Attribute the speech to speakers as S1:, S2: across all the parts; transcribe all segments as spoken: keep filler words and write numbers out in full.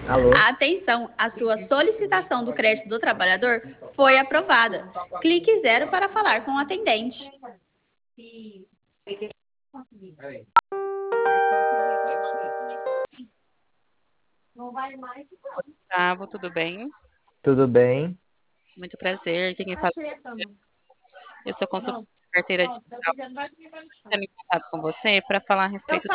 S1: Alô?
S2: Atenção, a sua solicitação do crédito do trabalhador foi aprovada. Clique zero para falar com o atendente.
S3: Gustavo, tudo bem?
S1: Tudo bem?
S3: Muito prazer. Quem fala? Eu sou consultora de carteira digital. Estou em contato com você para falar a respeito.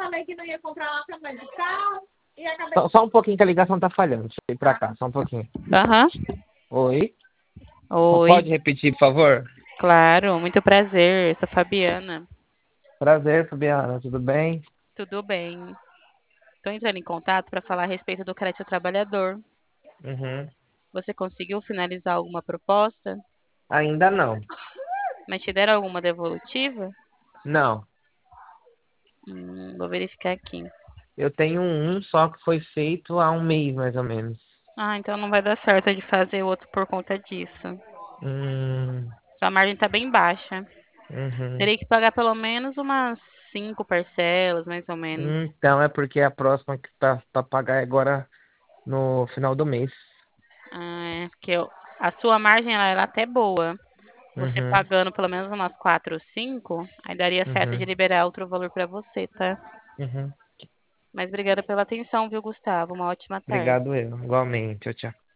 S1: Só, só um pouquinho que a ligação tá falhando. Deixa eu ir pra cá, só um pouquinho.
S3: Aham.
S1: Oi? P-
S3: Oi,
S1: Pode repetir, por favor?
S3: claro, muito prazer. Eu sou Fabiana.
S1: Prazer, Fabiana. Tudo bem?
S3: Tudo bem? Estou entrando em contato para falar a respeito do crédito ao trabalhador.
S1: Uhum.
S3: Você conseguiu finalizar alguma proposta?
S1: Ainda não.
S3: Mas te deram alguma devolutiva?
S1: Não.
S3: Hum, vou verificar aqui.
S1: Eu tenho um só que foi feito há um mês, mais ou menos.
S3: Ah, então não vai dar certo de fazer outro por conta disso.
S1: Hum,
S3: Sua margem está bem baixa.
S1: uhum.
S3: Teria que pagar pelo menos umas cinco parcelas, mais ou menos.
S1: Então é porque a próxima que tá pra pagar é agora no final do mês.
S3: Ah, é, porque eu- a sua margem ela era até boa. Você
S1: Uhum,
S3: pagando pelo menos umas quatro ou cinco, aí daria certo de
S1: uhum,
S3: liberar outro valor para você, tá?
S1: uhum.
S3: Mas obrigada pela atenção, viu, Gustavo? Uma ótima tarde.
S1: Obrigado eu. Igualmente. Tchau, tchau.